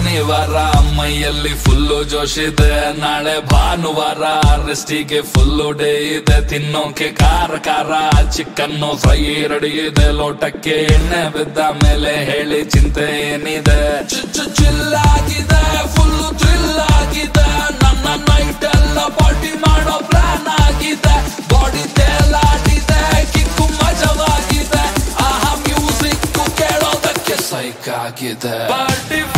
ಶನಿವಾರ ಮೈಯಲ್ಲಿ ಫುಲ್ಲು ಜೋಶ್ ಇದೆ, ನಾಳೆ ಭಾನುವಾರ ರೆಸ್ಟಿಗೆ ಫುಲ್ಲು ಡೇ ಇದೆ. ತಿನ್ನೋಕೆ ಖಾರ ಖಾರ ಚಿಕನ್ನು ಫ್ರೈ ರೆಡಿ ಇದೆ, ಲೋಟಕ್ಕೆ ಎಣ್ಣೆ ಬಿದ್ದ ಮೇಲೆ ಹೇಳಿ ಚಿಂತೆ ಏನಿದೆ. ಚಿಲ್ಲಾಗಿದೆ ಫುಲ್ಲು ಥ್ರಿಲ್ ಆಗಿದೆ, ನನ್ನ ನೈಟ್ ಎಲ್ಲ ಪಾರ್ಟಿ ಮಾಡೋ ಪ್ಲಾನ್ ಆಗಿದೆ. ಬಾಡಿ ತೇಲಾಡಿದೆ, ಕಿಕ್ಕು ಮಜವಾಗಿದೆ, ಆಹಾ ಮ್ಯೂಸಿಕ್ ಕೇಳೋದಕ್ಕೆ ಸೈಕ್ ಆಗಿದೆ. ಪಾರ್ಟಿ